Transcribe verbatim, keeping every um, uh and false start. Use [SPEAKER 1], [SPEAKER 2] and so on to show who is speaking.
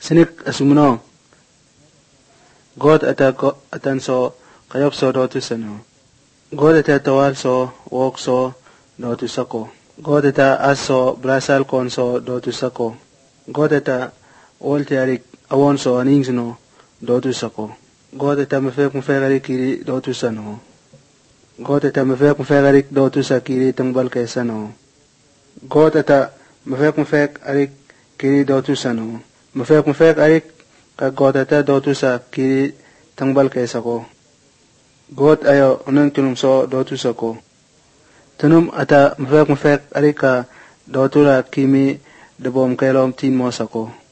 [SPEAKER 1] sinik asumno God ata atan so kayop so dotu sano God ata tawal so wok so dotu sako God ata aso brasal kon so dotu sako God ata olterik awon so aningsno dotu sako God ata mafek mafekari kiri dotu sano God ata mafek mafekari dotu sa kiri tangbal kesano God ata mafek mafek arik kiri dotu sano mafek mafek arik ka God ata dotu sa kiri tangbal kesako God ayo unang tunum so dotu sako tunum ata mafek mafek arik ka dotu la kimi debom kelom tin mo sako